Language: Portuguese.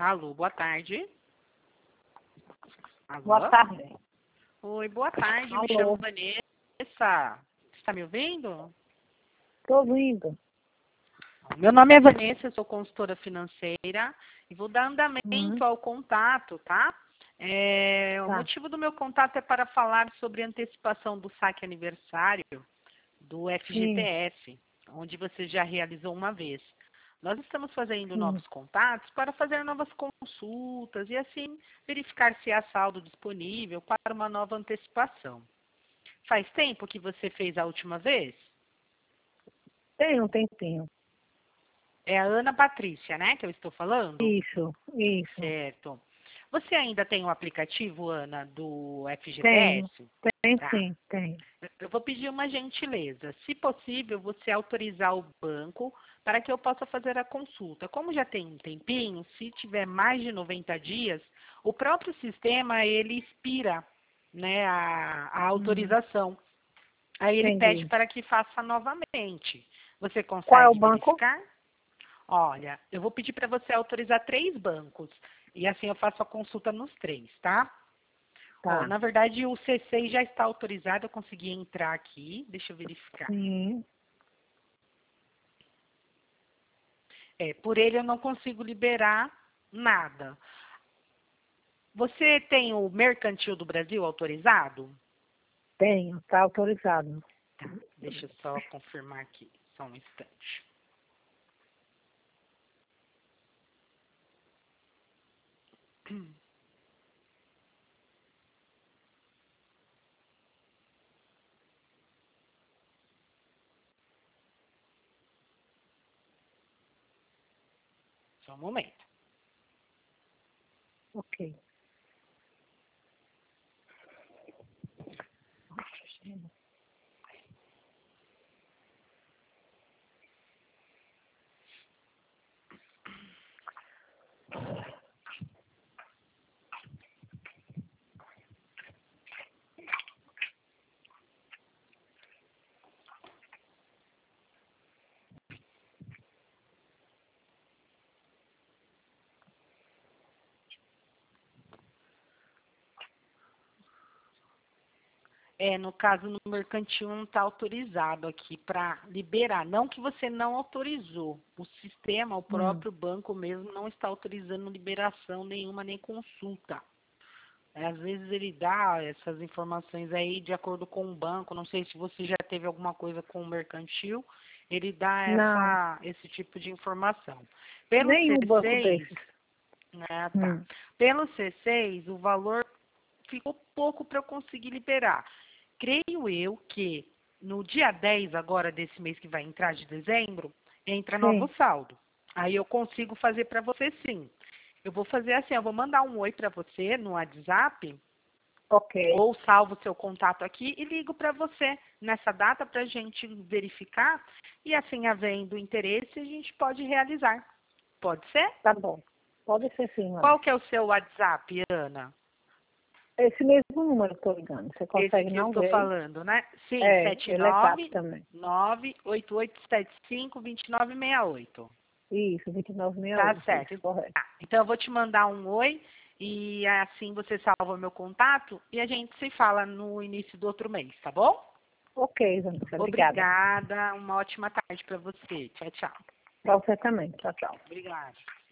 Alô, boa tarde. Boa Alô? tarde. Oi, boa tarde. Me Alô. chamo Vanessa. Você está me ouvindo? Estou ouvindo. Meu nome é Vanessa, eu sou consultora financeira e vou dar andamento ao contato, tá? O Tá. motivo do meu contato é para falar sobre a antecipação do saque aniversário do FGTS, onde você já realizou uma vez. Nós estamos fazendo novos contatos para fazer novas consultas e assim verificar se há saldo disponível para uma nova antecipação. Faz tempo que você fez a última vez? Tem um tempinho. É a Ana Patrícia, né, que eu estou falando? Isso. Certo. Você ainda tem o aplicativo, Ana, do Tenho. FGTS? Tem Tá. sim, tem. Eu vou pedir uma gentileza. Se possível, você autorizar o banco para que eu possa fazer a consulta. Como já tem um tempinho, se tiver mais de 90 dias, o próprio sistema, ele expira, né, a autorização. Aí ele pede Entendi. para que faça novamente. Você Qual é o consegue banco? verificar? Olha, eu vou pedir para você autorizar 3 bancos. E assim eu faço a consulta nos 3, tá? Ó, Tá. na verdade, o C6 já está autorizado, eu consegui entrar aqui. Deixa eu verificar. Sim. Por ele eu não consigo liberar nada. Você tem o Mercantil do Brasil autorizado? Tenho. Tá autorizado. Tá, deixa eu só confirmar aqui, só um instante. Só um momento. Ok. No caso, no mercantil não está autorizado aqui para liberar. Não que você não autorizou. O sistema, o próprio banco mesmo, não está autorizando liberação nenhuma, nem consulta. Às vezes ele dá essas informações aí de acordo com o banco. Não sei se você já teve alguma coisa com o mercantil. Ele Não. esse tipo de informação. Pelo Nenhum banco C6, desses. né, tá. Pelo C6, o valor ficou pouco para eu conseguir liberar. Creio eu que no dia 10 agora desse mês que vai entrar de dezembro, entra novo Sim. saldo. Aí eu consigo fazer para você sim. Eu vou fazer assim, eu vou mandar um oi para você no WhatsApp, Ok. ou salvo o seu contato aqui e ligo para você nessa data para a gente verificar e assim, havendo interesse, a gente pode realizar. Pode ser? Tá bom. Pode ser sim, Ana. Qual que é o seu WhatsApp, Ana? Esse mesmo número que eu tô ligando. Você Esse consegue que eu não estou ver? falando, né? Sim, É, ele é zap 79 também. 98875 2968. Isso, Tá 2968. certo. Isso, correto. Tá. Então eu vou te mandar um oi e assim você salva meu contato e a gente se fala no início do outro mês, tá bom? Ok, Vanessa. Obrigada. Obrigada, uma ótima tarde para você. Tchau, tchau. Pra você também. Tchau, tchau. Obrigada.